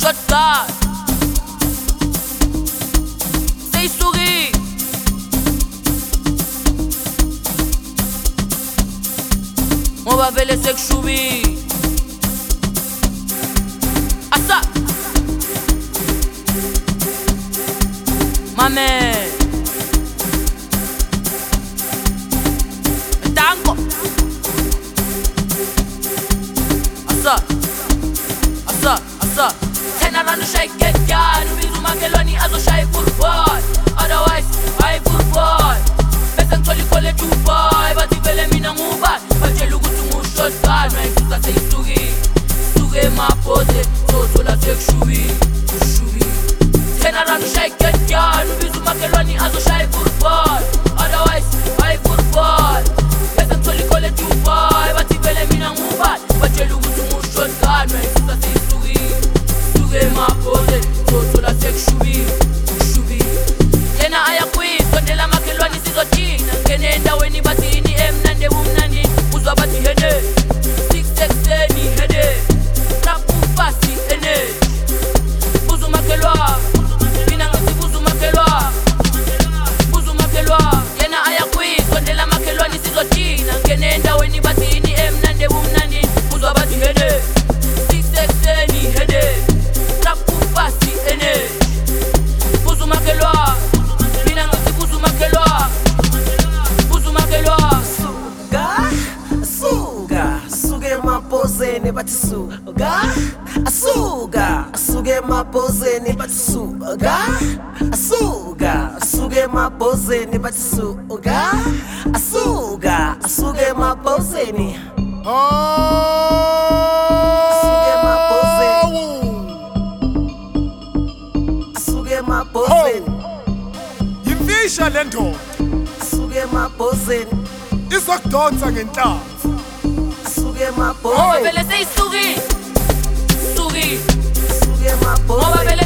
shotgun. Say sorry. Ngoba vele sekushubile. Asa my man Tango Asa Turn around and shake it, girl. Ubizu makeloni azoshaya football. Otherwise, I football. Bese ngithola ikole Dubai. Bathi vele mina nguba. Batshela ukuthi ngu-shotgun. Wayisusa seyisukile. Suke emabhode. Sothola sekushubile. Turn around and shake it, girl. Ubizu makeloni azoshaya football. Otherwise, I football. Bese ngithola ikole Dubai. Bathi vele mina nguba. Batshela ukuthi ngu-shotgun. Wayisusa seyisukile. Suke emabhode. Sothola sekushubile. Yena ayakwisondela makhelwane sizothina. Ngene endaweni bathini emnandi bumnandi. Uzwa bathi hede 6 ekuseni hede nakufasi ene. Buzu makhelwa mina ngithi buzu makhelwa. Buzu makhelwa yena ayakwisondela makhelwane sizothina. Ngene endaweni bathini emnandi bumnandi. Uzwa bathi hede 6 ekuseni hede nakufasi ene. Buzu makhelwa Mapozeni bathi suga asuke mapozeni bathi suga asuke mapozeni bathi suga asuke mapozeni asuke mapozeni yimfisha le ndoda asuke mapozeni izokudonsa ngenhlamvu. Ngoba vele seyisukile. asuke mapozeni. Ngoba vele